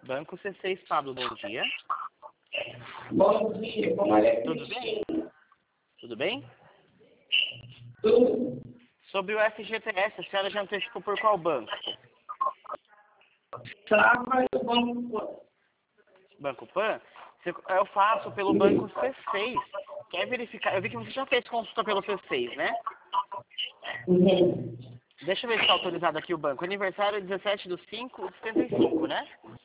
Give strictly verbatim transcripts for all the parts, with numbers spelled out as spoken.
Banco C seis, Pablo, bom dia. Bom dia, como é? Tudo bem? Tudo bem? Tudo. Sobre o F G T S, a senhora já antecipou por qual banco? Trava o banco. Banco Pan? Eu faço pelo banco C seis. Quer verificar? Eu vi que você já fez consulta pelo C seis, né? Uhum. Deixa eu ver se está autorizado aqui o banco. Aniversário é dezessete de cinco de setenta e cinco, né?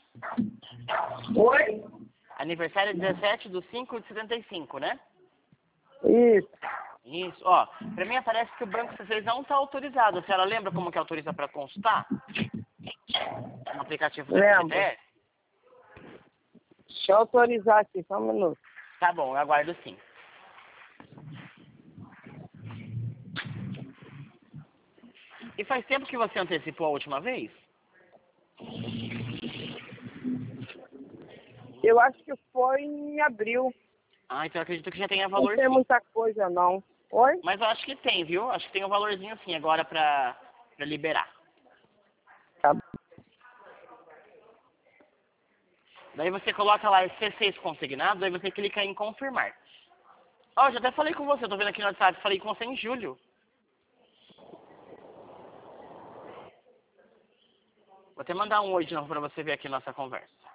Oi? Aniversário é dezessete de cinco de setenta e cinco, né? Isso. Isso. Ó, pra mim aparece que o banco C seis não está autorizado. A senhora lembra como que autoriza para consultar? No aplicativo do Lembro. F G T S? Deixa eu autorizar aqui, só um minuto. Tá bom, eu aguardo sim. E faz tempo que você antecipou a última vez? Eu acho que foi em abril. Ah, então eu acredito que já tenha Não valor tem sim. muita coisa, não. Oi? Mas eu acho que tem, viu? Acho que tem um valorzinho sim agora pra, pra liberar. Tá bom. Daí você coloca lá C seis consignado, daí você clica em confirmar. Ó, já até falei com você, tô vendo aqui no WhatsApp, falei com você em julho. Vou até mandar um oi de novo pra você ver aqui nossa conversa.